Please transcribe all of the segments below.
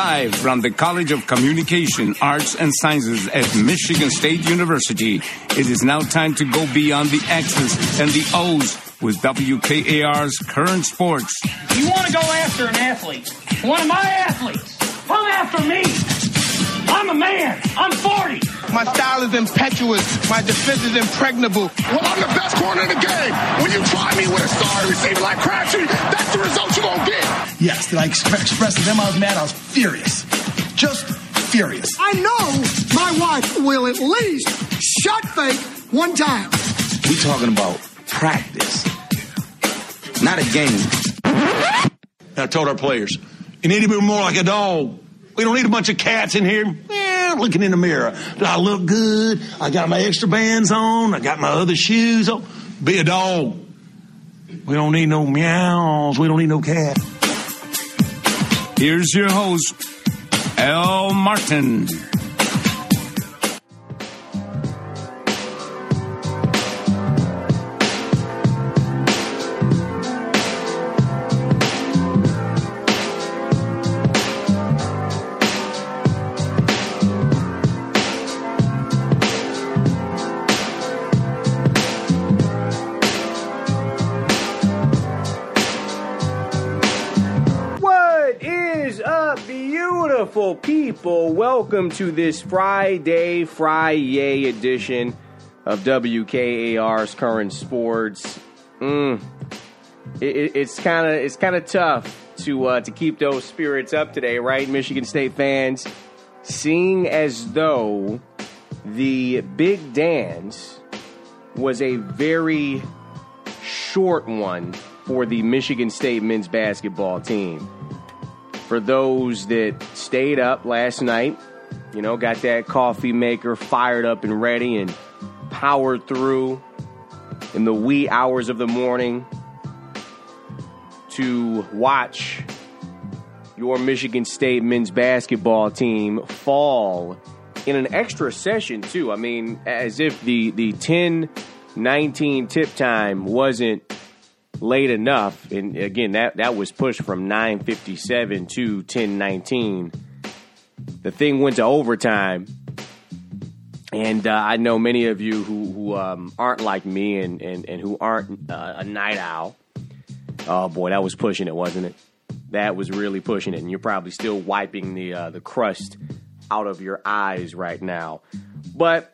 Live from the College of Communication, Arts, and Sciences at Michigan State University, it is now time to go beyond the X's and the O's with WKAR's Current Sports. You want to go after an athlete, one of my athletes, come after me. I'm a man. I'm 40. My style is impetuous. My defense is impregnable. Well, I'm the best corner in the game. When you try me with a star receiver like Crabtree, that's the result you're going to get. Yes, did I express to them I was mad? I was furious. Just furious. I know my wife will at least shot fake one time. We talking about practice, not a game. I told our players, you need to be more like a dog. We don't need a bunch of cats in here looking in the mirror. Do I look good? I got my extra bands on. I got my other shoes on. Be a dog. We don't need no meows. We don't need no cat. Here's your host, Al Martin. People, welcome to this Friday edition of WKAR's Current Sports. It's kind of tough to keep those spirits up today, right, Michigan State fans? Seeing as though the Big Dance was a very short one for the Michigan State men's basketball team. For those that stayed up last night, got that coffee maker fired up and ready and powered through in the wee hours of the morning to watch your Michigan State men's basketball team fall in an extra session, too. I mean, as if the 10-19 tip time wasn't late enough, and again, that was pushed from 9:57 to 10:19. The thing went to overtime, and I know many of you who aren't like me and who aren't a night owl. Oh boy, that was pushing it, wasn't it? That was really pushing it, and you're probably still wiping the crust out of your eyes right now. But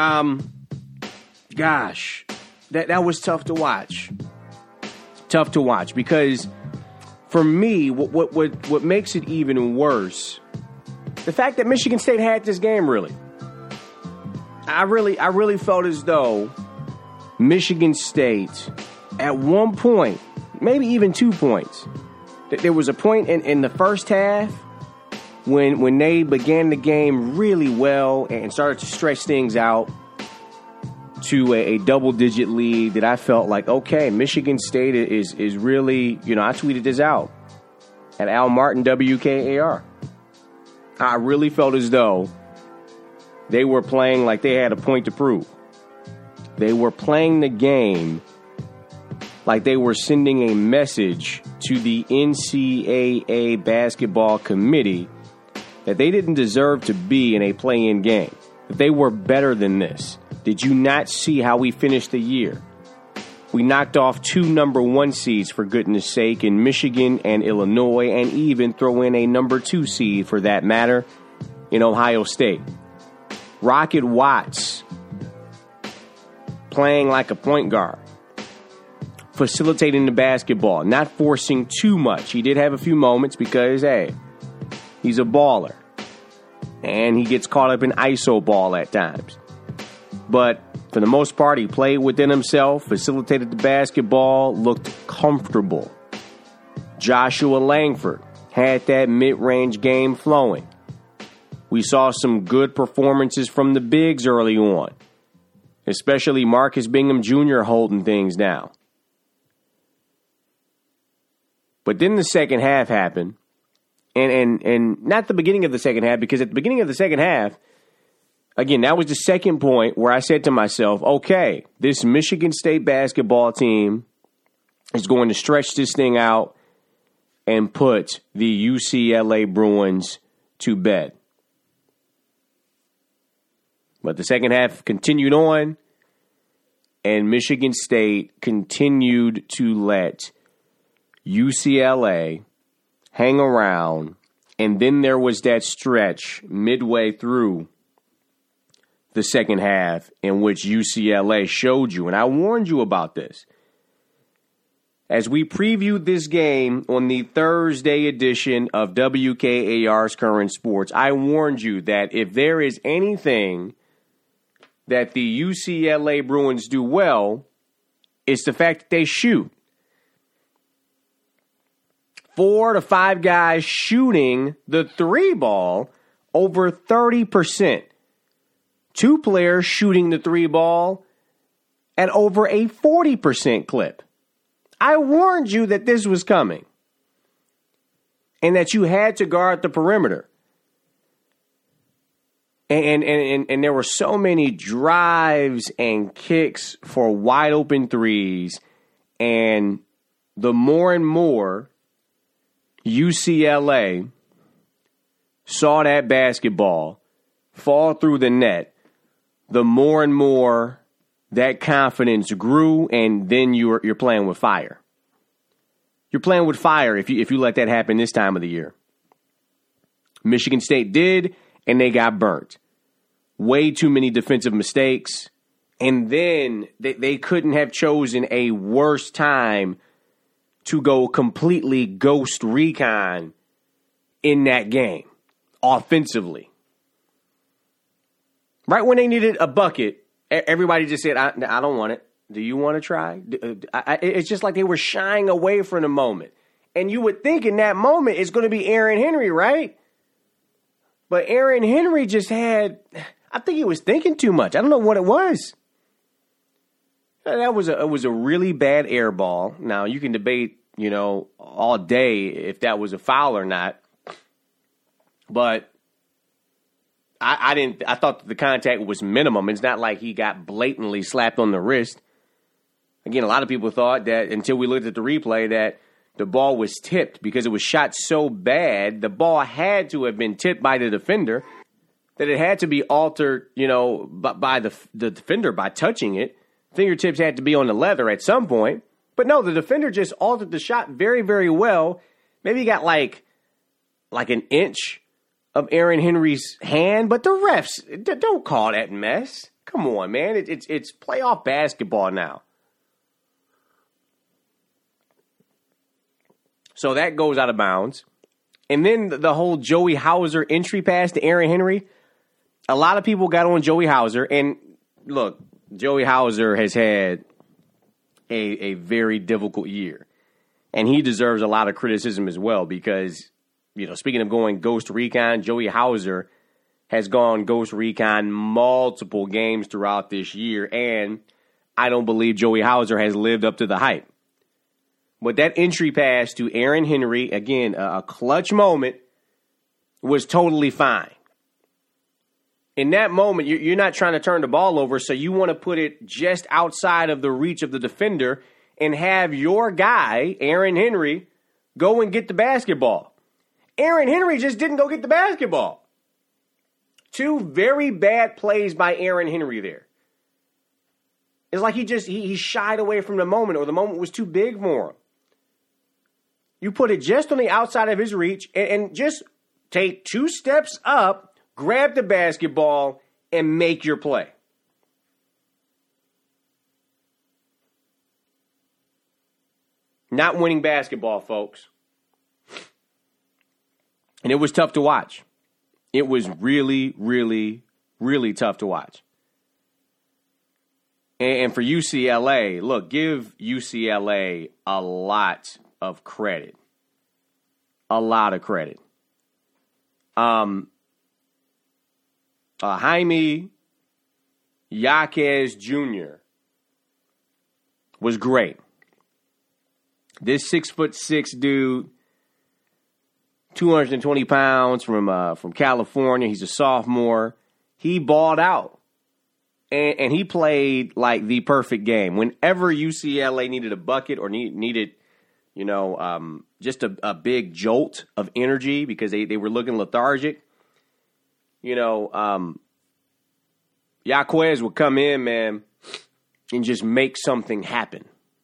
gosh, that was tough to watch. Tough to watch because for me, what makes it even worse, the fact that Michigan State had this game, really. I really felt as though Michigan State, at one point, maybe even 2 points, that there was a point in the first half when they began the game really well and started to stretch things out to a double-digit lead that I felt like, okay, Michigan State is really, I tweeted this out at Al Martin WKAR. I really felt as though they were playing like they had a point to prove. They were playing the game like they were sending a message to the NCAA basketball committee that they didn't deserve to be in a play-in game, that they were better than this. Did you not see how we finished the year? We knocked off 2 number 1 seeds, for goodness sake, in Michigan and Illinois, and even throw in a number 2 seed, for that matter, in Ohio State. Rocket Watts playing like a point guard, facilitating the basketball, not forcing too much. He did have a few moments because, hey, he's a baller, and he gets caught up in iso ball at times. But for the most part, he played within himself, facilitated the basketball, looked comfortable. Joshua Langford had that mid-range game flowing. We saw some good performances from the bigs early on, especially Marcus Bingham Jr. holding things down. But then the second half happened, and not the beginning of the second half, because at the beginning of the second half, again, that was the second point where I said to myself, okay, this Michigan State basketball team is going to stretch this thing out and put the UCLA Bruins to bed. But the second half continued on, and Michigan State continued to let UCLA hang around, and then there was that stretch midway through the second half in which UCLA showed you, and I warned you about this. As we previewed this game on the Thursday edition of WKAR's Current Sports, I warned you that if there is anything that the UCLA Bruins do well, it's the fact that they shoot. 4 to 5 guys shooting the three ball over 30%. 2 players shooting the three ball at over a 40% clip. I warned you that this was coming and that you had to guard the perimeter. And there were so many drives and kicks for wide open threes. And the more and more UCLA saw that basketball fall through the net, the more and more that confidence grew, and then you're playing with fire. You're playing with fire if you let that happen this time of the year. Michigan State did, and they got burnt. Way too many defensive mistakes, and then they couldn't have chosen a worse time to go completely ghost recon in that game offensively. Right when they needed a bucket, everybody just said, I don't want it. Do you want to try? It's just like they were shying away from the moment. And you would think in that moment it's going to be Aaron Henry, right? But Aaron Henry just had, I think he was thinking too much. I don't know what it was. It was a really bad air ball. Now, you can debate, all day if that was a foul or not. But I thought that the contact was minimum. It's not like he got blatantly slapped on the wrist. Again, a lot of people thought that until we looked at the replay that the ball was tipped because it was shot so bad. The ball had to have been tipped by the defender, that it had to be altered, by the defender by touching it. Fingertips had to be on the leather at some point. But no, the defender just altered the shot very, very well. Maybe he got like an inch of Aaron Henry's hand, but the refs, don't call that mess. Come on, man. It's playoff basketball now. So that goes out of bounds. And then the whole Joey Hauser entry pass to Aaron Henry. A lot of people got on Joey Hauser. And look, Joey Hauser has had a very difficult year. And he deserves a lot of criticism as well because, speaking of going ghost recon, Joey Hauser has gone ghost recon multiple games throughout this year. And I don't believe Joey Hauser has lived up to the hype. But that entry pass to Aaron Henry, again, a clutch moment, was totally fine. In that moment, you're not trying to turn the ball over, so you want to put it just outside of the reach of the defender and have your guy, Aaron Henry, go and get the basketball. Aaron Henry just didn't go get the basketball. 2 very bad plays by Aaron Henry there. It's like he shied away from the moment, or the moment was too big for him. You put it just on the outside of his reach and just take 2 steps up, grab the basketball, and make your play. Not winning basketball, folks. And it was tough to watch. It was really, really, really tough to watch. And for UCLA, look, give UCLA a lot of credit. A lot of credit. Jaime Jaquez Jr. was great. This 6'6" dude, 220 pounds from California. He's a sophomore. He balled out. And he played like the perfect game. Whenever UCLA needed a bucket or needed, just a big jolt of energy because they were looking lethargic, Jaquez would come in, man, and just make something happen.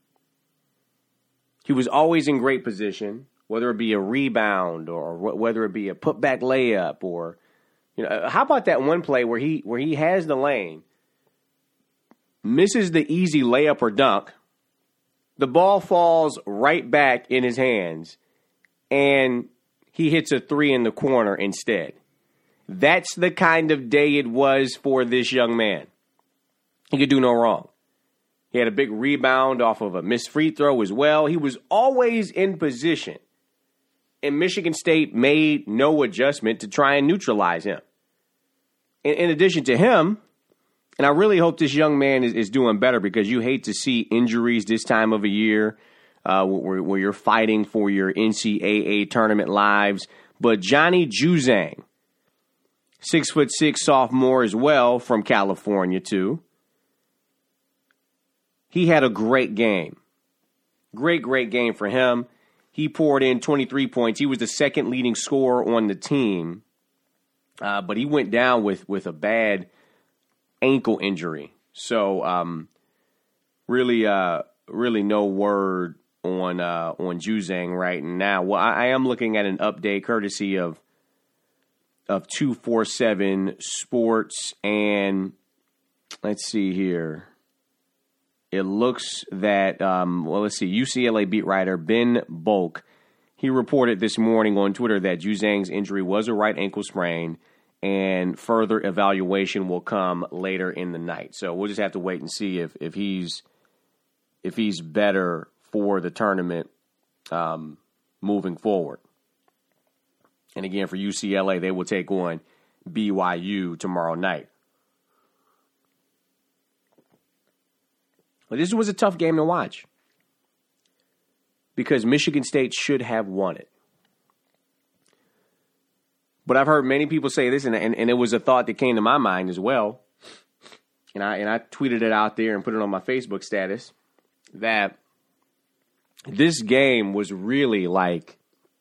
He was always in great position, whether it be a rebound or whether it be a putback layup or, how about that one play where he has the lane, misses the easy layup or dunk, the ball falls right back in his hands, and he hits a three in the corner instead. That's the kind of day it was for this young man. He could do no wrong. He had a big rebound off of a missed free throw as well. He was always in position. And Michigan State made no adjustment to try and neutralize him. In addition to him, and I really hope this young man is doing better because you hate to see injuries this time of a year where you're fighting for your NCAA tournament lives. But Johnny Juzang, 6'6" sophomore as well from California too. He had a great game. Great game for him. He poured in 23 points. He was the second leading scorer on the team. But he went down with a bad ankle injury. So really no word on Juzang right now. Well, I am looking at an update courtesy of 247 Sports, and let's see here. It looks that, UCLA beat writer Ben Bulk, he reported this morning on Twitter that Juzang's injury was a right ankle sprain, and further evaluation will come later in the night. So we'll just have to wait and see if he's better for the tournament moving forward. And again, for UCLA, they will take on BYU tomorrow night. But this was a tough game to watch because Michigan State should have won it. But I've heard many people say this, and it was a thought that came to my mind as well. And I tweeted it out there and put it on my Facebook status that this game was really like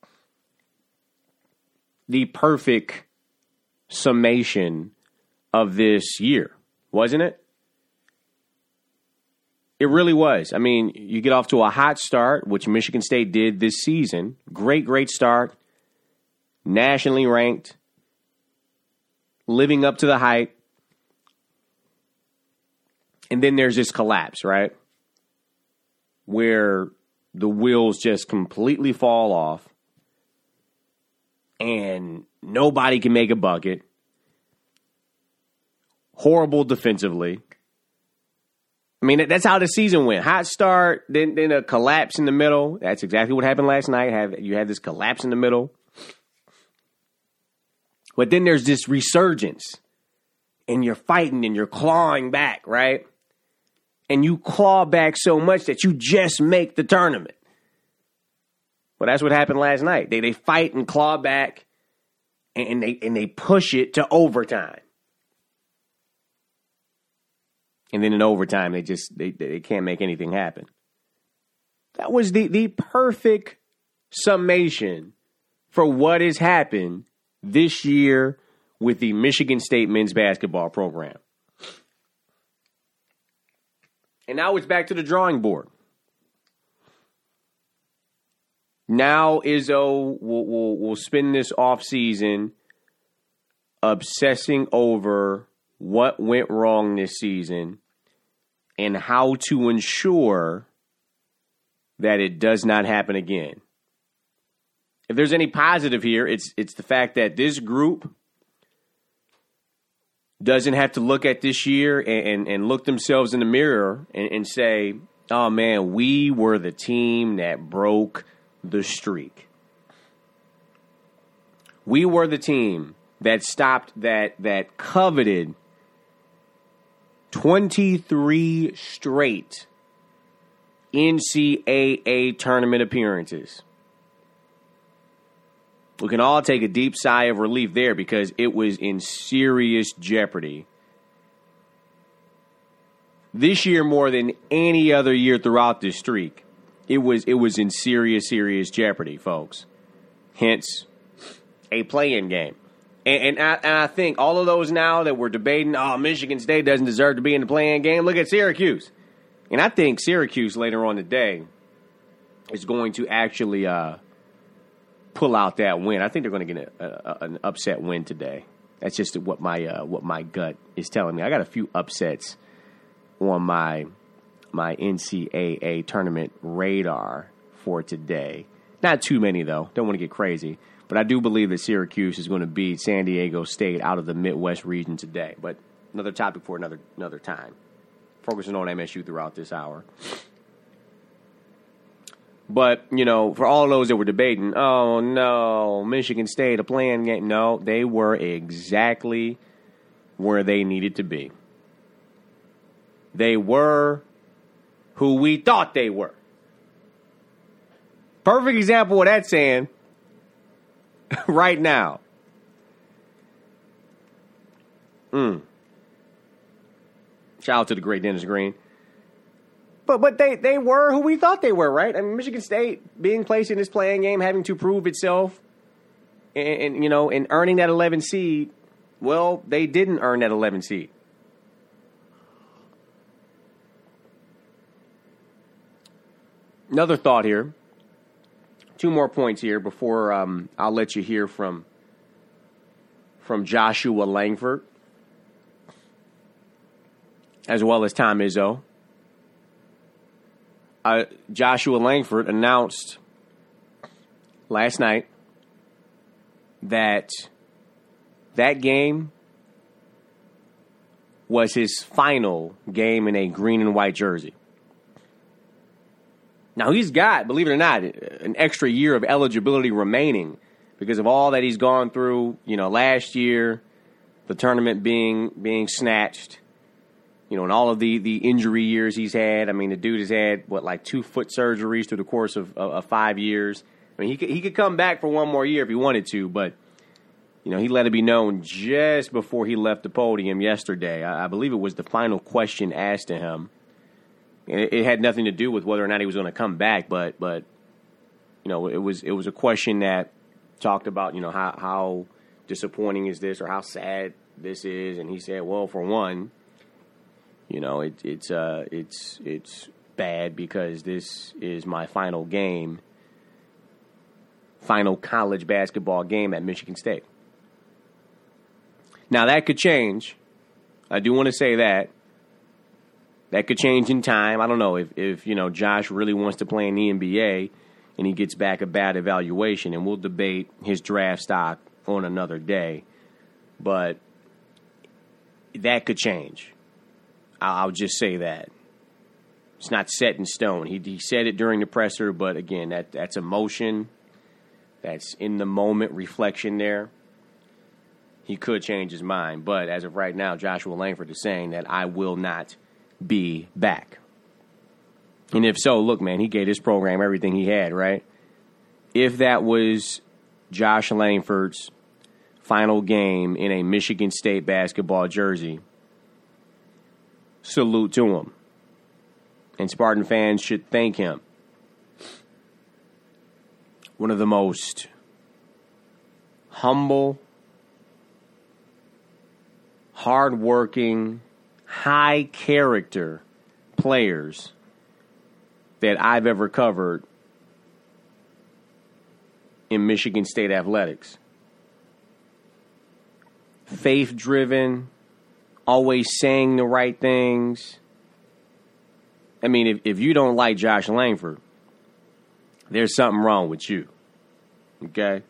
the perfect summation of this year, wasn't it? It really was. I mean, you get off to a hot start, which Michigan State did this season. Great start. Nationally ranked. Living up to the hype. And then there's this collapse, right? Where the wheels just completely fall off. And nobody can make a bucket. Horrible defensively. I mean, that's how the season went. Hot start, then a collapse in the middle. That's exactly what happened last night. You had this collapse in the middle. But then there's this resurgence. And you're fighting and you're clawing back, right? And you claw back so much that you just make the tournament. Well, that's what happened last night. They fight and claw back and they push it to overtime. And then in overtime, they can't make anything happen. That was the perfect summation for what has happened this year with the Michigan State men's basketball program. And now it's back to the drawing board. Now Izzo will spend this offseason obsessing over what went wrong this season and how to ensure that it does not happen again. If there's any positive here, it's the fact that this group doesn't have to look at this year and look themselves in the mirror and say, oh man, we were the team that broke the streak. We were the team that stopped that coveted 23 straight NCAA tournament appearances. We can all take a deep sigh of relief there because it was in serious jeopardy. This year, more than any other year throughout this streak, it was in serious jeopardy, folks. Hence, a play-in game. And I think all of those now that we're debating, Michigan State doesn't deserve to be in the play-in game. Look at Syracuse. And I think Syracuse later on today is going to actually pull out that win. I think they're going to get an upset win today. That's just what my gut is telling me. I got a few upsets on my NCAA tournament radar for today. Not too many, though. Don't want to get crazy. But I do believe that Syracuse is going to beat San Diego State out of the Midwest region today. But another topic for another time. Focusing on MSU throughout this hour. But, for all those that were debating, oh, no, Michigan State, a play-in game. No, they were exactly where they needed to be. They were who we thought they were. Perfect example of that saying right now. Shout out to the great Dennis Green. But they were who we thought they were, right? I mean, Michigan State being placed in this play-in game, having to prove itself, and earning that 11 seed. Well, they didn't earn that 11 seed. Another thought here. 2 more points here before I'll let you hear from Joshua Langford, as well as Tom Izzo. Joshua Langford announced last night that game was his final game in a green and white jersey. Now, he's got, believe it or not, an extra year of eligibility remaining because of all that he's gone through. Last year, the tournament being snatched, and all of the injury years he's had. I mean, the dude has had, 2 foot surgeries through the course of 5 years. I mean, he could come back for one more year if he wanted to, but, he let it be known just before he left the podium yesterday. I believe it was the final question asked to him. It had nothing to do with whether or not he was going to come back, but it was a question that talked about how disappointing is this or how sad this is, and he said, well, for one, it's bad because this is my final college basketball game at Michigan State. Now that could change. I do want to say that. That could change in time. I don't know if Josh really wants to play in the NBA and he gets back a bad evaluation, and we'll debate his draft stock on another day. But that could change. I'll just say that. It's not set in stone. He said it during the presser, but again, that's emotion. That's in the moment reflection there. He could change his mind. But as of right now, Joshua Langford is saying that I will not be back. And if so, look, man, he gave this program everything he had, right? If that was Josh Langford's final game in a Michigan State basketball jersey, salute to him. And Spartan fans should thank him. One of the most humble, hardworking, high-character players that I've ever covered in Michigan State athletics. Faith-driven, always saying the right things. I mean, if you don't like Josh Langford, there's something wrong with you. Okay?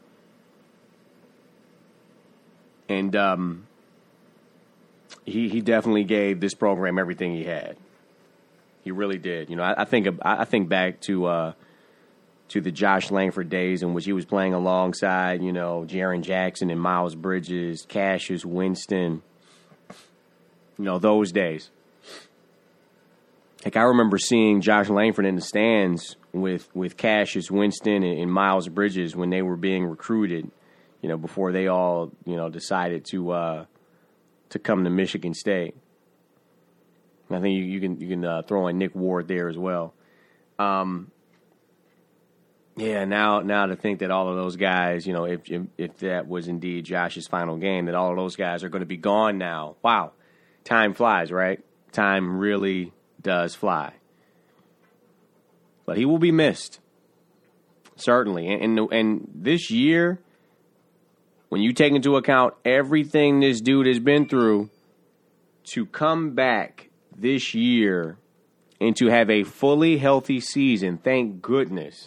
And he definitely gave this program everything he had. He really did. I think back to the Josh Langford days in which he was playing alongside, Jaren Jackson and Miles Bridges, Cassius Winston. Those days. Like, I remember seeing Josh Langford in the stands with Cassius Winston and Miles Bridges when they were being recruited, before they all, decided to come to Michigan State. I think you can throw in Nick Ward there as well. Yeah, now to think that all of those guys, if that was indeed Josh's final game, that all of those guys are going to be gone now. Wow. Time flies, right? Time really does fly. But he will be missed. Certainly. And this year, when you take into account everything this dude has been through, to come back this year and to have a fully healthy season, thank goodness,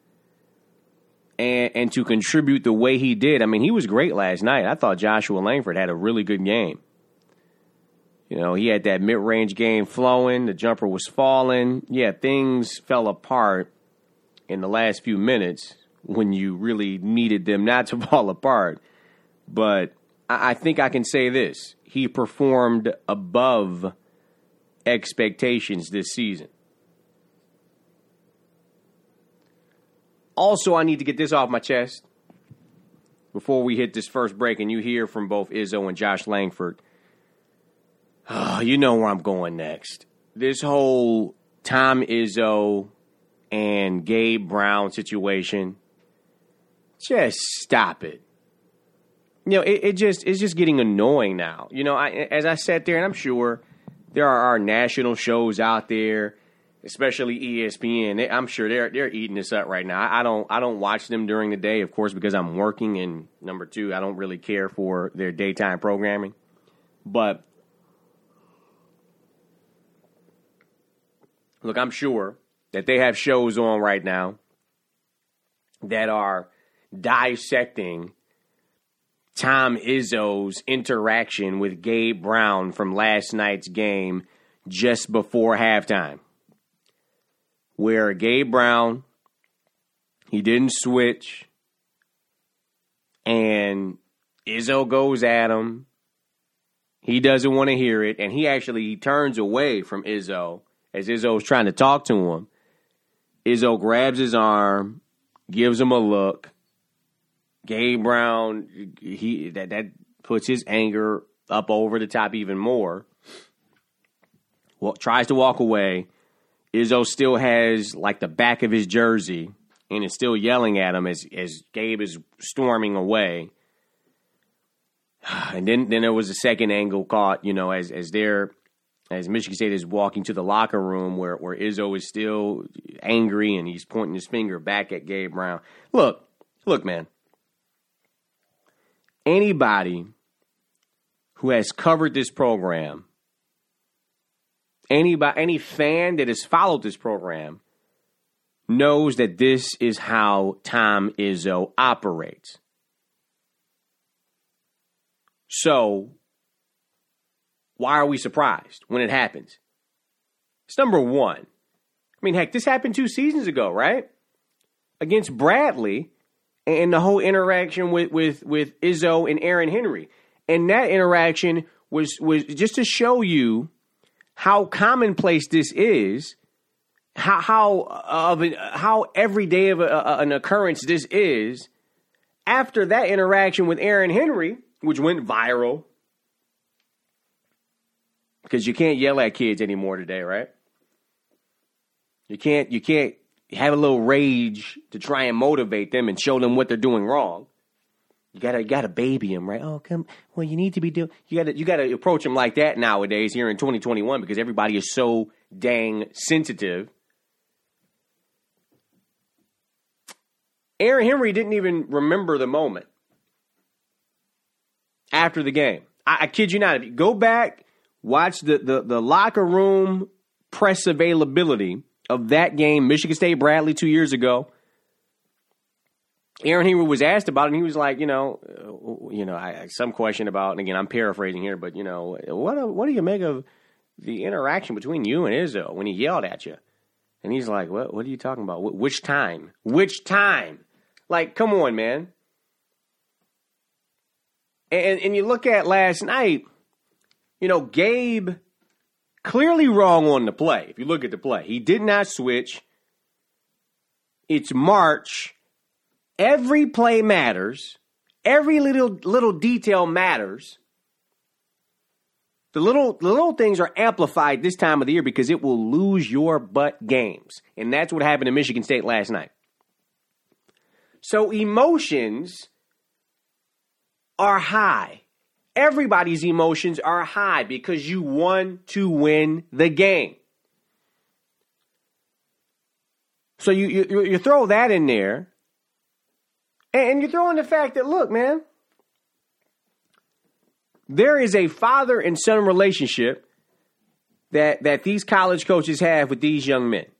and to contribute the way he did. I mean, he was great last night. I thought Joshua Langford had a really good game. He had that mid-range game flowing. The jumper was falling. Yeah, things fell apart in the last few minutes when you really needed them not to fall apart. But I think I can say this. He performed above expectations this season. Also, I need to get this off my chest before we hit this first break and you hear from both Izzo and Josh Langford. You know where I'm going next. This whole Tom Izzo and Gabe Brown situation, just stop it. It's just getting annoying now. As I sat there, and I'm sure there are national shows out there, especially ESPN. I'm sure they're eating this up right now. I don't watch them during the day, of course, because I'm working, and number two, I don't really care for their daytime programming. But look, I'm sure that they have shows on right now that are dissecting Tom Izzo's interaction with Gabe Brown from last night's game just before halftime, where Gabe Brown, he didn't switch, and Izzo goes at him. He doesn't want to hear it, and he turns away from Izzo as Izzo's trying to talk to him. Izzo grabs his arm, gives him a look. Gabe Brown, that puts his anger up over the top even more. Well, tries to walk away. Izzo still has like the back of his jersey and is still yelling at him as Gabe is storming away. And then there was a second angle caught, as Michigan State is walking to the locker room where Izzo is still angry and he's pointing his finger back at Gabe Brown. Look, man. Anybody who has covered this program, any fan that has followed this program knows that this is how Tom Izzo operates. So, why are we surprised when it happens? It's number one. I mean, heck, this happened 2 seasons ago, right? Against Bradley and the whole interaction with Izzo and Aaron Henry. And that interaction was just to show you how commonplace this is, how everyday of an occurrence this is. After that interaction with Aaron Henry, which went viral, because you can't yell at kids anymore today, right? You can't have a little rage to try and motivate them and show them what they're doing wrong. You gotta baby them, right? Oh, come. Well, you need to be doing. You gotta approach them like that nowadays here in 2021 because everybody is so dang sensitive. Aaron Henry didn't even remember the moment after the game. I kid you not. If you go back, watch the locker room press availability of that game, Michigan State Bradley 2 years ago. Aaron Henry was asked about it, and he was like, some question about, and again, I'm paraphrasing here, but, what do you make of the interaction between you and Izzo when he yelled at you? And he's like, what are you talking about? Which time? Which time? Like, come on, man. And you look at last night, Gabe clearly wrong on the play. If you look at the play, he did not switch. It's March. Every play matters. Every little detail matters. The little things are amplified this time of the year because it will lose your butt games. And that's what happened to Michigan State last night. So emotions are high. Everybody's emotions are high because you want to win the game. So you throw that in there, and you throw in the fact that, look, man, there is a father and son relationship that these college coaches have with these young men.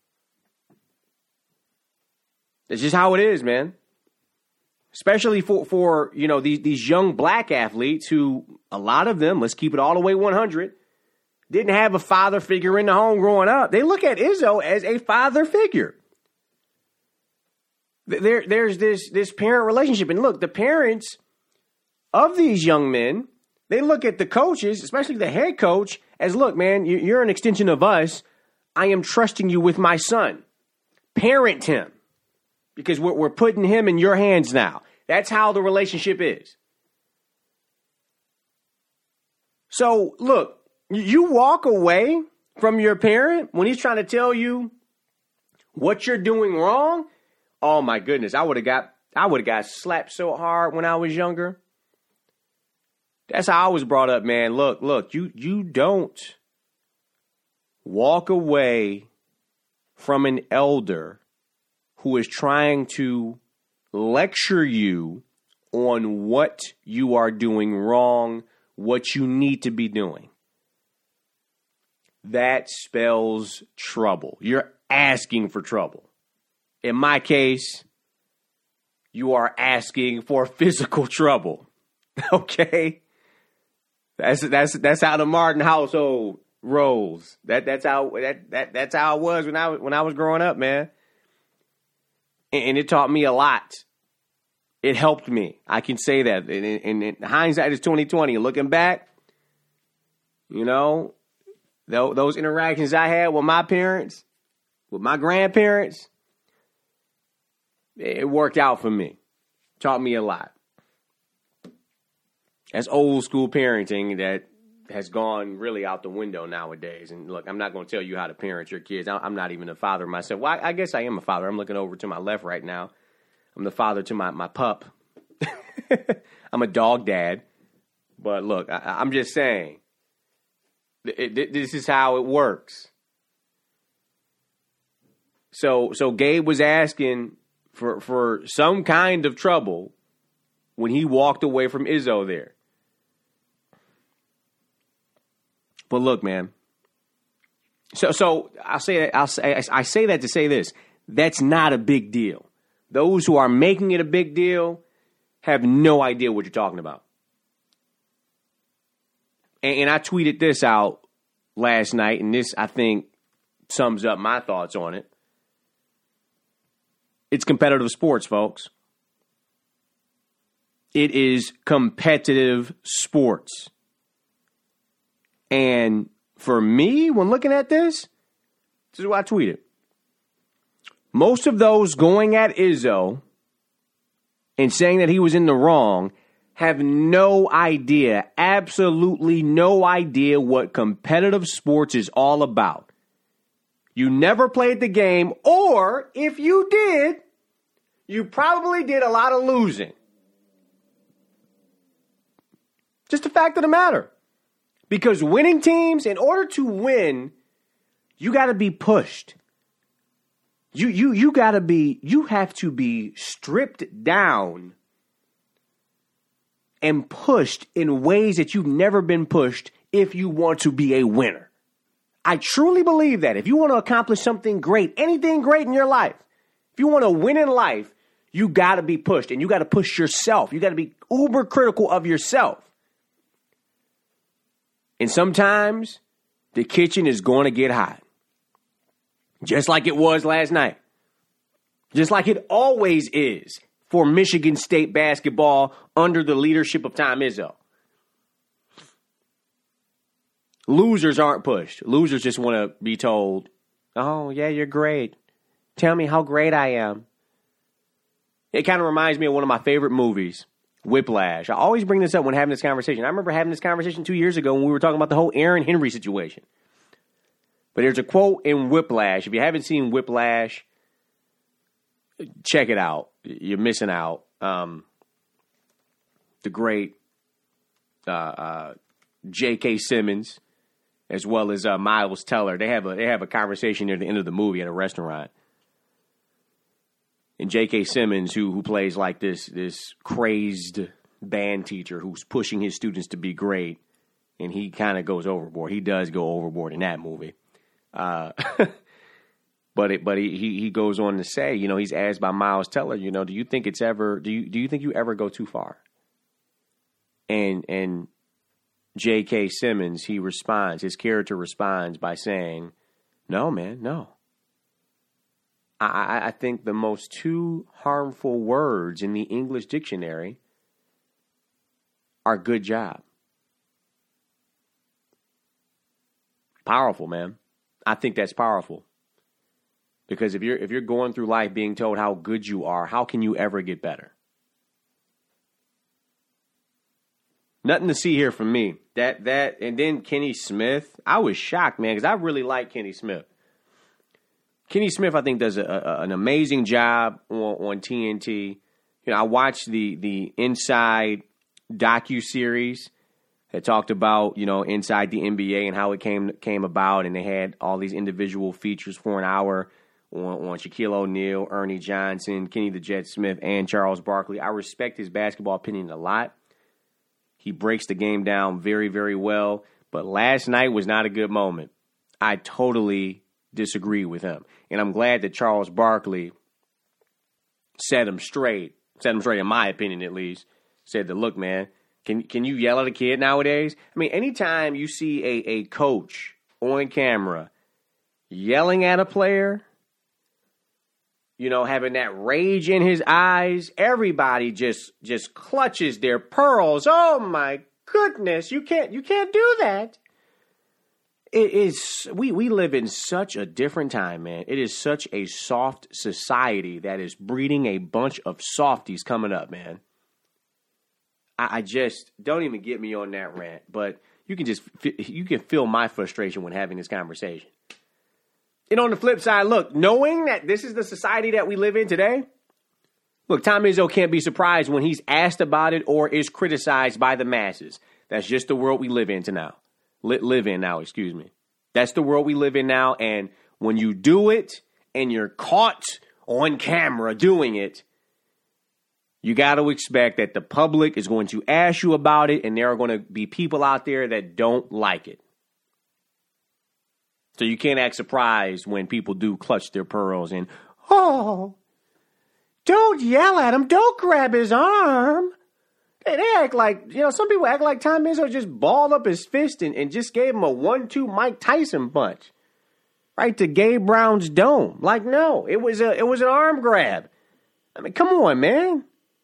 That's just how it is, man. Especially for these young black athletes who, a lot of them, let's keep it all the way 100, didn't have a father figure in the home growing up. They look at Izzo as a father figure. There's this parent relationship. And look, the parents of these young men, they look at the coaches, especially the head coach, as, look, man, you're an extension of us. I am trusting you with my son. Parent him. Because we're putting him in your hands now. That's how the relationship is. So, look, you walk away from your parent when he's trying to tell you what you're doing wrong. Oh my goodness, I would have got slapped so hard when I was younger. That's how I was brought up, man. Look, you don't walk away from an elder who is trying to lecture you on what you are doing wrong, what you need to be doing. That spells trouble. You're asking for trouble. In my case, you are asking for physical trouble. Okay? That's how the Martin household rolls. That's how it was when I was growing up, man. And it taught me a lot. It helped me. I can say that. And hindsight is 20/20. Looking back, those interactions I had with my parents, with my grandparents, it worked out for me. Taught me a lot. That's old school parenting that has gone really out the window nowadays. And look, I'm not going to tell you how to parent your kids. I'm not even a father myself. Well, I guess I am a father. I'm looking over to my left right now. I'm the father to my pup. I'm a dog dad. But look, I'm just saying, this is how it works. So Gabe was asking for some kind of trouble when he walked away from Izzo there. But look, man. So I say that to say this. That's not a big deal. Those who are making it a big deal have no idea what you're talking about. And I tweeted this out last night, and this, I think, sums up my thoughts on it. It's competitive sports, folks. It is competitive sports. And for me, when looking at this is what I tweeted. Most of those going at Izzo and saying that he was in the wrong have no idea, absolutely no idea what competitive sports is all about. You never played the game, or if you did, you probably did a lot of losing. Just a fact of the matter. Because winning teams, in order to win, you got to be pushed. You have to be stripped down and pushed in ways that you've never been pushed if you want to be a winner. I truly believe that if you want to accomplish something great, anything great in your life, if you want to win in life, you got to be pushed, and you got to push yourself. You got to be uber critical of yourself. And sometimes the kitchen is going to get hot. Just like it was last night. Just like it always is for Michigan State basketball under the leadership of Tom Izzo. Losers aren't pushed. Losers just want to be told, oh, yeah, you're great. Tell me how great I am. It kind of reminds me of one of my favorite movies, Whiplash. I always bring this up when having this conversation. I remember having this conversation 2 years ago when we were talking about the whole Aaron Henry situation. But there's a quote in Whiplash. If you haven't seen Whiplash, check it out. you're missing out. The great J.K. Simmons, as well as Miles Teller, they have a conversation near the end of the movie at a restaurant. And J.K. Simmons, who plays like this crazed band teacher who's pushing his students to be great, and he kind of goes overboard. He does go overboard in that movie. But he goes on to say, he's asked by Miles Teller, do you think do you think you ever go too far? And J.K. Simmons, his character responds by saying, no, man, no. I think the most two harmful words in the English dictionary are good job. Powerful, man. I think that's powerful. Because if you're going through life being told how good you are, how can you ever get better? Nothing to see here from me. That and then Kenny Smith. I was shocked, man, because I really like Kenny Smith. Kenny Smith, I think, does an amazing job on TNT. I watched the Inside docuseries that talked about, inside the NBA and how it came about, and they had all these individual features for an hour on Shaquille O'Neal, Ernie Johnson, Kenny the Jet Smith, and Charles Barkley. I respect his basketball opinion a lot. He breaks the game down very, very well. But last night was not a good moment. I totally disagree with him. And I'm glad that Charles Barkley set him straight in my opinion at least, said that, look, man, can you yell at a kid nowadays? I mean, anytime you see a coach on camera yelling at a player, having that rage in his eyes, everybody just clutches their pearls. Oh my goodness, you can't do that. It is we live in such a different time, man. It is such a soft society that is breeding a bunch of softies coming up, man. I just don't even get me on that rant, but you can feel my frustration when having this conversation. And on the flip side, look, knowing that this is the society that we live in today, look, Tom Izzo can't be surprised when he's asked about it or is criticized by the masses. That's just the world we live in now. That's the world we live in now, and when you do it and you're caught on camera doing it, you got to expect that the public is going to ask you about it, and there are going to be people out there that don't like it. So you can't act surprised when people do clutch their pearls and, oh, don't yell at him. Don't grab his arm. They act like, some people act like Tom Izzo just balled up his fist and just gave him a 1-2 Mike Tyson punch. Right to Gabe Brown's dome. Like, no, it was an arm grab. I mean, come on, man.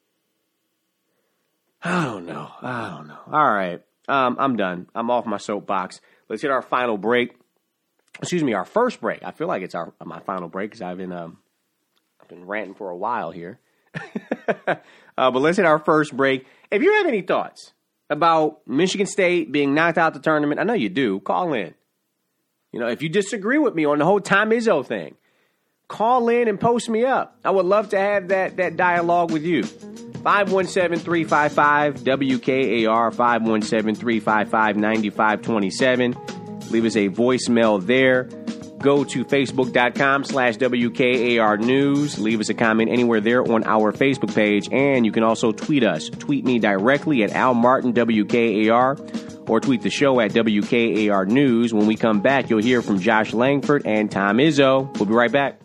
I don't know. All right. I'm done. I'm off my soapbox. Let's hit our final break. Our first break. I feel like it's my final break because I've been ranting for a while here. But let's hit our first break. If you have any thoughts about Michigan State being knocked out the tournament, I know you do, call in. If you disagree with me on the whole Tom Izzo thing, call in and post me up. I would love to have that dialogue with you. 517-355-WKAR, 517-355-9527. Leave us a voicemail there. Go to Facebook.com/WKAR News. Leave us a comment anywhere there on our Facebook page. And you can also tweet us. Tweet me directly at Al Martin WKAR or tweet the show at WKAR News. When we come back, you'll hear from Josh Langford and Tom Izzo. We'll be right back.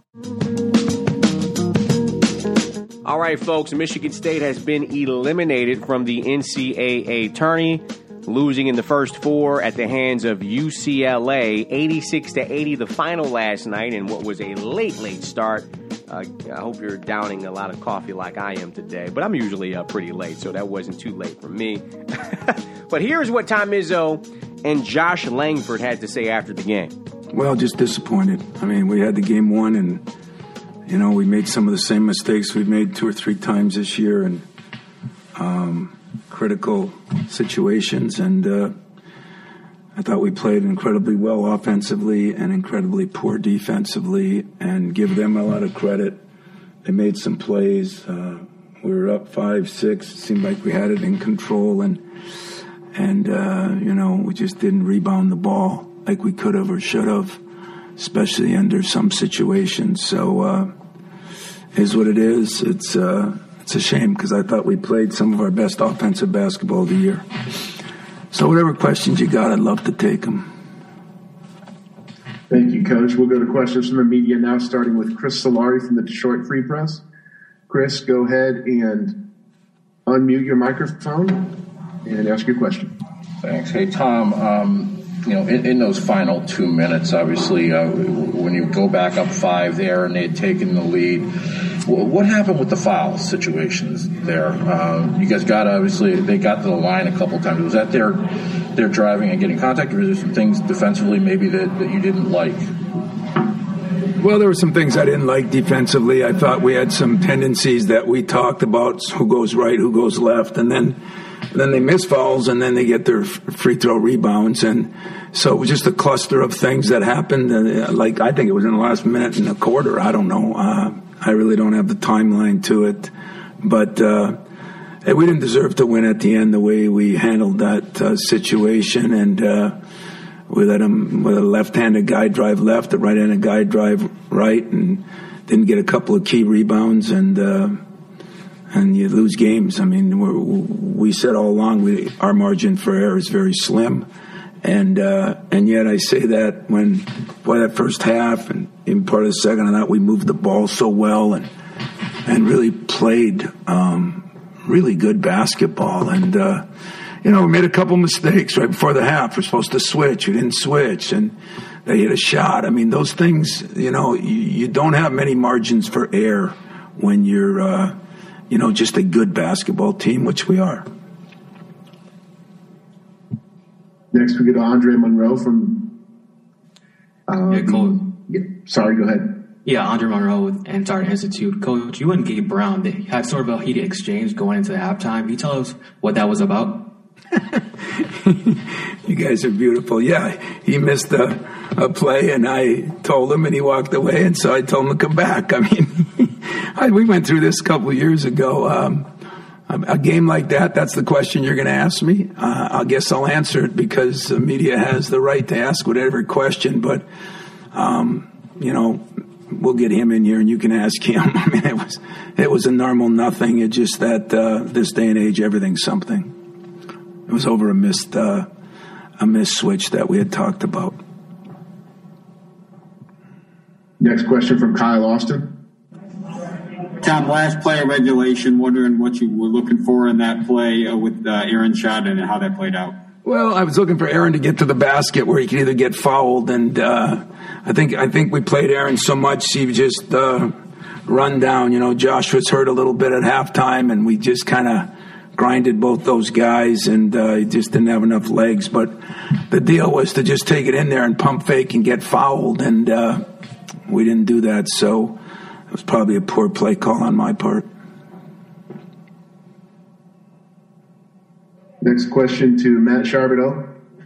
All right, folks. Michigan State has been eliminated from the NCAA tourney, losing in the first four at the hands of UCLA, 86-80, the final last night in what was a late start. I hope you're downing a lot of coffee like I am today, but I'm usually up pretty late, so that wasn't too late for me. But here's what Tom Izzo and Josh Langford had to say after the game. Well, just disappointed. I mean, we had the game won, and, we made some of the same mistakes we've made 2 or 3 times this year, and critical situations, and I thought we played incredibly well offensively and incredibly poor defensively, and give them a lot of credit they made some plays. We were up 5-6. It seemed like we had it in control, and we just didn't rebound the ball like we could have or should have, especially under some situations. So is what it is. It's a shame because I thought we played some of our best offensive basketball of the year. So whatever questions you got, I'd love to take them. Thank you, Coach. We'll go to questions from the media now, starting with Chris Solari from the Detroit Free Press. Chris, go ahead and unmute your microphone and ask your question. Thanks. Hey, Tom, in those final 2 minutes, obviously, when you go back up 5 there and they had taken the lead, what happened with the foul situations there? You guys they got to the line a couple times. Was that their driving and getting contact, or is there some things defensively maybe that you didn't like? Well, there were some things I didn't like defensively. I thought we had some tendencies that we talked about, who goes right, who goes left, and then they miss fouls, and then they get their free throw rebounds. And so it was just a cluster of things that happened. I think it was in the last minute in the quarter. I don't know. I really don't have the timeline to it. But we didn't deserve to win at the end the way we handled that situation. And we let him with a left-handed guy drive left, a right-handed guy drive right, and didn't get a couple of key rebounds, and you lose games. I mean, we said all along our margin for error is very slim, and yet I say that when that first half and in part of the second, I thought we moved the ball so well and really played really good basketball. And we made a couple mistakes right before the half. We're supposed to switch. We didn't switch, and they hit a shot. I mean, those things, you don't have many margins for error when you're, just a good basketball team, which we are. Next, we go to Andre Monroe from... Sorry, go ahead. Yeah, Andre Monroe with Ansar Institute. Coach, you and Gabe Brown, they had sort of a heated exchange going into the halftime. Can you tell us what that was about? You guys are beautiful. Yeah, he missed a play, and I told him, and he walked away, and so I told him to come back. I mean, we went through this a couple of years ago. A game like that's the question you're going to ask me. I guess I'll answer it because the media has the right to ask whatever question, but, we'll get him in here and you can ask him. I mean, it was a normal nothing. It's just that this day and age, everything's something. It was over a missed switch that we had talked about. Next question from Kyle Austin. Tom, last play of regulation, wondering what you were looking for in that play with Aaron's shot and how that played out. Well, I was looking for Aaron to get to the basket where he could either get fouled, and I think we played Aaron so much he would just run down. Josh was hurt a little bit at halftime, and we just kind of grinded both those guys, and he just didn't have enough legs. But the deal was to just take it in there and pump fake and get fouled, and we didn't do that. So it was probably a poor play call on my part. Next question to Matt Charbonneau.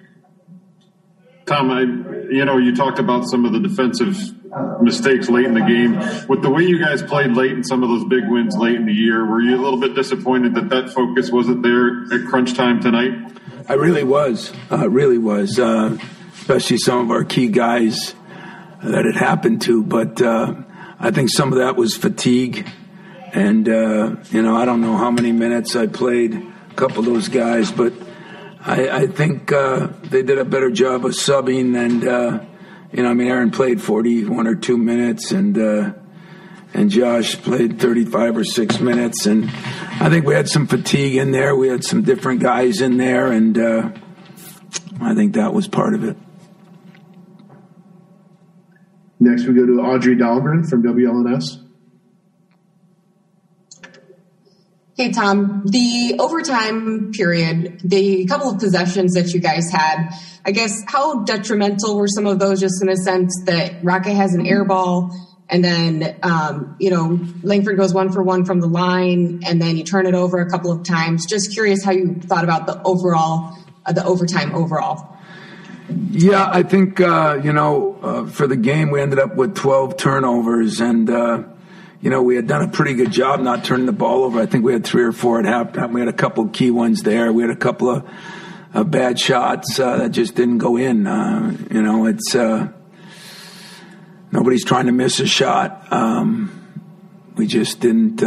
Tom, you talked about some of the defensive mistakes late in the game. With the way you guys played late in some of those big wins late in the year, were you a little bit disappointed that focus wasn't there at crunch time tonight? I really was. Especially some of our key guys that it happened to. But I think some of that was fatigue. And, I don't know how many minutes I played. Couple of those guys, but I think they did a better job of subbing, and Aaron played 41 or 2 minutes, and Josh played 35 or 6 minutes, and I think we had some fatigue in there. We had some different guys in there, and I think that was part of it. Next, we go to Audrey Dahlgren from WLNS. Hey, Tom, the overtime period, the couple of possessions that you guys had, I guess, how detrimental were some of those just in a sense that Rocket has an air ball and then, Langford goes 1 for 1 from the line and then you turn it over a couple of times. Just curious how you thought about the overtime overall. Yeah, I think, for the game, we ended up with 12 turnovers and, we had done a pretty good job not turning the ball over. I think we had 3 or 4 at halftime. We had a couple key ones there. We had a couple of bad shots that just didn't go in. It's nobody's trying to miss a shot. We just didn't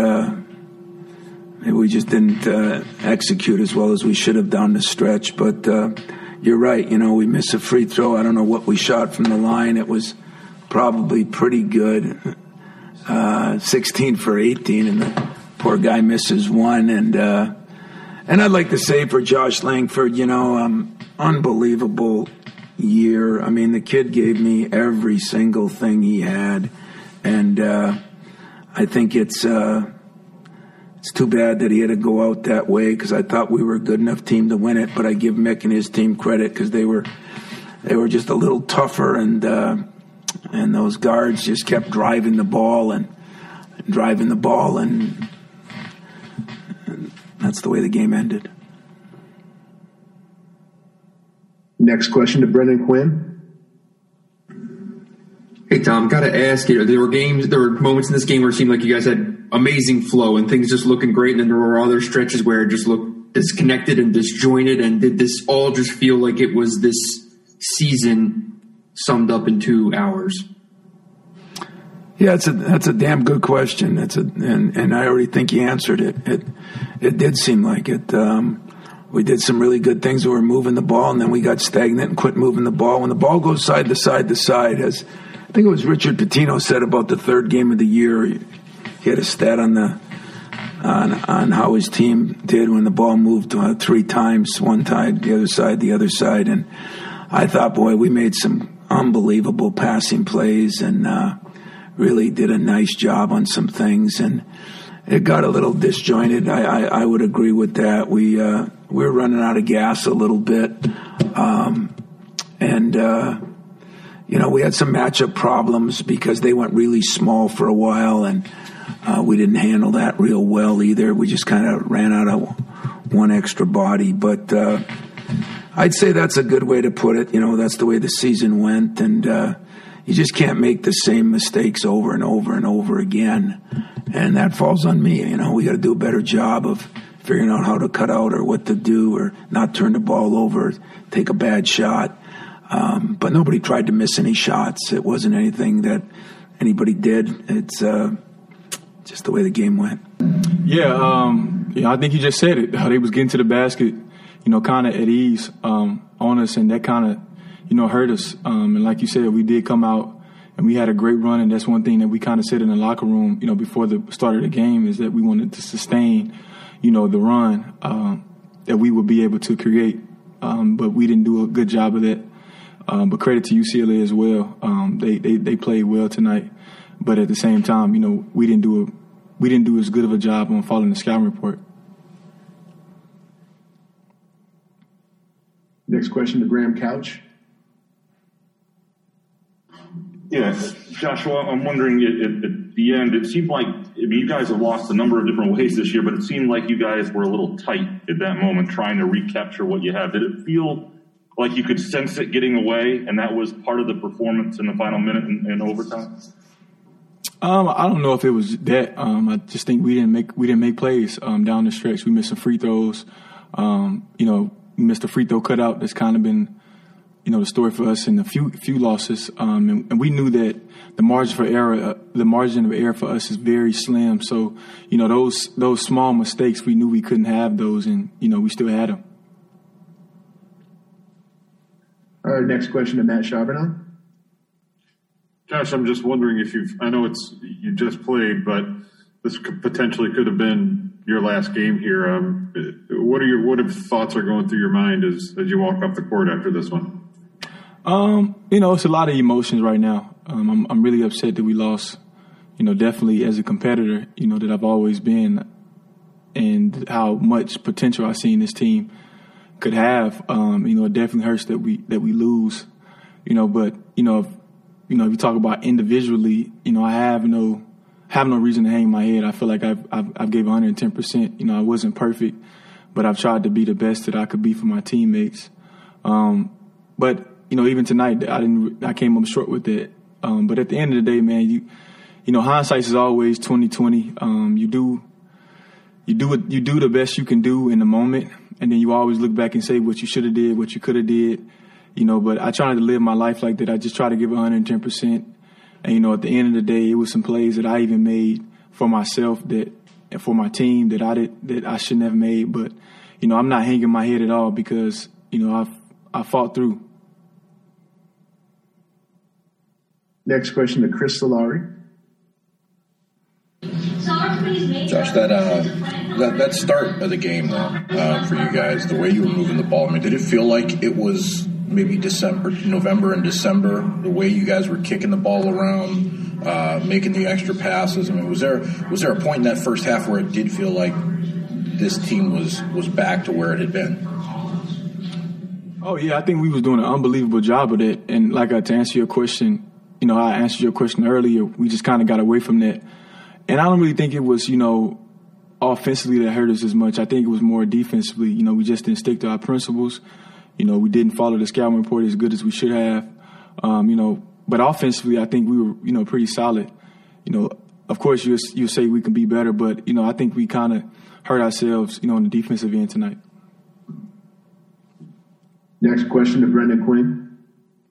execute as well as we should have down the stretch. But you're right. We missed a free throw. I don't know what we shot from the line. It was probably pretty good. 16 for 18, and the poor guy misses one. And I'd like to say for Josh Langford, unbelievable year. I mean, the kid gave me every single thing he had, and I think it's too bad that he had to go out that way, because I thought we were a good enough team to win it. But I give Mick and his team credit, because they were just a little tougher, and those guards just kept driving the ball and that's the way the game ended. Next question to Brendan Quinn. Hey, Tom, got to ask you, there were moments in this game where it seemed like you guys had amazing flow and things just looking great, and then there were other stretches where it just looked disconnected and disjointed. And did this all just feel like it was this season summed up in 2 hours? Yeah, that's a damn good question. And I already think you answered it. It did seem like it. We did some really good things. We were moving the ball, and then we got stagnant and quit moving the ball. When the ball goes side to side to side, as I think it was Richard Pitino said about the third game of the year, he had a stat on how his team did when the ball moved 3 times, one side, the other side. And I thought, boy, we made some unbelievable passing plays and really did a nice job on some things, and it got a little disjointed. I would agree with that. We were running out of gas a little bit, and we had some matchup problems because they went really small for a while, and we didn't handle that real well either. We just kind of ran out of one extra body, but I'd say that's a good way to put it. That's the way the season went, and you just can't make the same mistakes over and over and over again. And that falls on me. We got to do a better job of figuring out how to cut out or what to do or not turn the ball over, take a bad shot. But nobody tried to miss any shots. It wasn't anything that anybody did. It's just the way the game went. Yeah, I think you just said it. How they was getting to the basket, kind of at ease on us, and that kind of hurt us. And like you said, we did come out and we had a great run. And that's one thing that we kind of said in the locker room, before the start of the game, is that we wanted to sustain, the run that we would be able to create. But we didn't do a good job of that. But credit to UCLA as well. They played well tonight. But at the same time, we didn't do as good of a job on following the scouting report. Next question to Graham Couch. Yeah, Joshua, I'm wondering at the end, it seemed like, you guys have lost a number of different ways this year, but it seemed like you guys were a little tight at that moment trying to recapture what you have. Did it feel like you could sense it getting away, and that was part of the performance in the final minute in overtime? I don't know if it was that. I just think we didn't make plays down the stretch. We missed some free throws. We missed a free throw cutout. That's kind of been the story for us in a few losses, and we knew that the margin of error for us is very slim. So, those small mistakes, we knew we couldn't have those, and we still had them. All right, next question to Matt Chabernon. Josh, I'm just wondering if I know you just played, but this potentially could have been your last game here. What thoughts are going through your mind as you walk off the court after this one? It's a lot of emotions right now. I'm really upset that we lost, definitely as a competitor, that I've always been, and how much potential I see in this team could have. It definitely hurts that we lose, but, if you talk about individually, I have no reason to hang my head. I feel like I've gave 110%. I wasn't perfect, but I've tried to be the best that I could be for my teammates. But even tonight, I came up short with it. But at the end of the day, man, you hindsight is always 20/20. You do the best you can do in the moment, and then you always look back and say what you should have did, what you could have did. But I try not to live my life like that. I just try to give 110%. And at the end of the day, it was some plays that I even made for myself and for my team that I shouldn't have made. But I'm not hanging my head at all because I fought through. Next question to Chris Solari. Josh, that start of the game, though, for you guys, the way you were moving the ball, did it feel like it was maybe November and December, the way you guys were kicking the ball around, making the extra passes? Was there a point in that first half where it did feel like this team was back to where it had been? Oh, yeah, I think we was doing an unbelievable job of it. And to answer your question, I answered your question earlier, we just kind of got away from that. And I don't really think it was, offensively that hurt us as much. I think it was more defensively. We just didn't stick to our principles. We didn't follow the scouting report as good as we should have. But offensively, I think we were, pretty solid. Of course, you say we can be better, but, I think we kind of hurt ourselves, on the defensive end tonight. Next question to Brendan Quinn.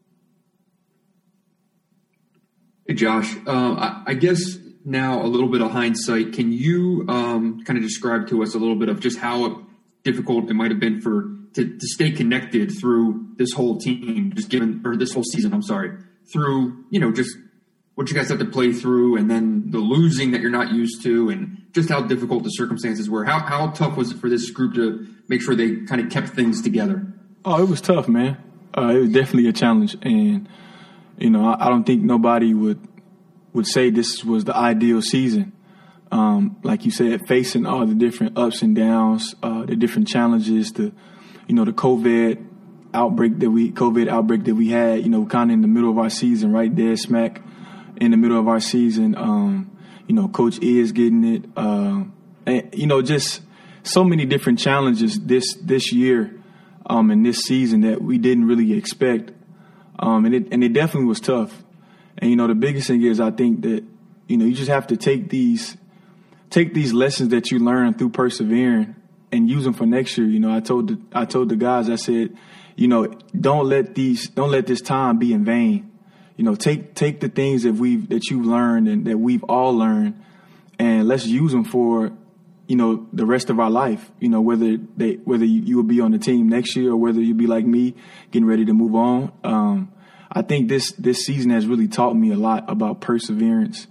Hey, Josh. I guess now a little bit of hindsight. Can you kind of describe to us a little bit of just how difficult it might have been to stay connected through this whole team, this whole season, through, just what you guys have to play through and then the losing that you're not used to and just how difficult the circumstances were. How tough was it for this group to make sure they kind of kept things together? Oh, it was tough, man. It was definitely a challenge. And, I don't think nobody would say this was the ideal season. Like you said, facing all the different ups and downs, the different challenges, the COVID outbreak that we had, kind of in the middle of our season, right dead smack in the middle of our season. Coach is getting it. And, just so many different challenges this year and this season that we didn't really expect. And it definitely was tough. And, the biggest thing is I think that, you just have to take these lessons that you learn through persevering and use them for next year. I told the guys, I said, don't let this time be in vain. Take the things that you've learned and that we've all learned, and let's use them for, the rest of our life. Whether you will be on the team next year or whether you be like me, getting ready to move on. I think this season has really taught me a lot about perseverance,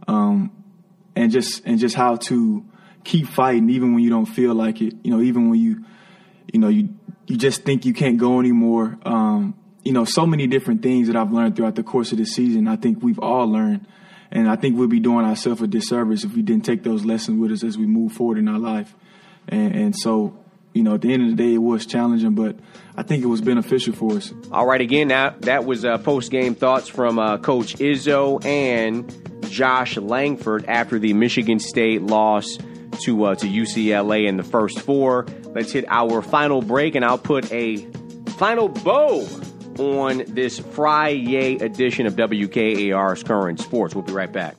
and just how to keep fighting even when you don't feel like it. Even when you just think you can't go anymore. So many different things that I've learned throughout the course of this season. I think we've all learned, and I think we'll be doing ourselves a disservice if we didn't take those lessons with us as we move forward in our life. And so, at the end of the day, it was challenging, but I think it was beneficial for us. All right, again, that was post-game thoughts from Coach Izzo and Josh Langford after the Michigan State loss to UCLA in the first four. Let's hit our final break, and I'll put a final bow on this Friday edition of WKAR's Current Sports. We'll be right back.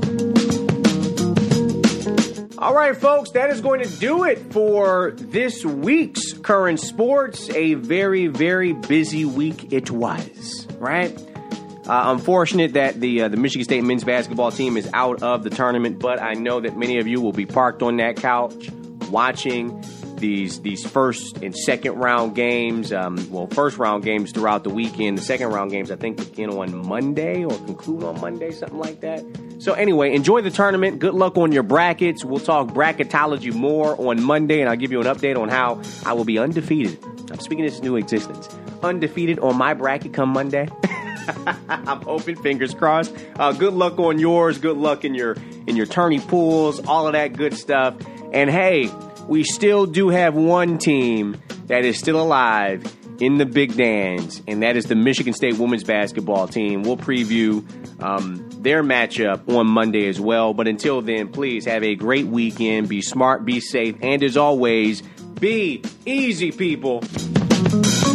All right, folks, that is going to do it for this week's Current Sports. A very, very busy week it was, right? Unfortunate that the Michigan State men's basketball team is out of the tournament, but I know that many of you will be parked on that couch watching these first and second round games. First round games throughout the weekend. The second round games, I think, begin on Monday or conclude on Monday, something like that. So anyway, enjoy the tournament. Good luck on your brackets. We'll talk bracketology more on Monday, and I'll give you an update on how I will be undefeated. I'm speaking this into existence. Undefeated on my bracket come Monday. I'm hoping, fingers crossed. Good luck on yours. Good luck in your tourney pools, all of that good stuff. And hey, we still do have one team that is still alive in the Big Dance, and that is the Michigan State women's basketball team. We'll preview their matchup on Monday as well. But until then, please have a great weekend. Be smart, be safe, and as always, be easy, people.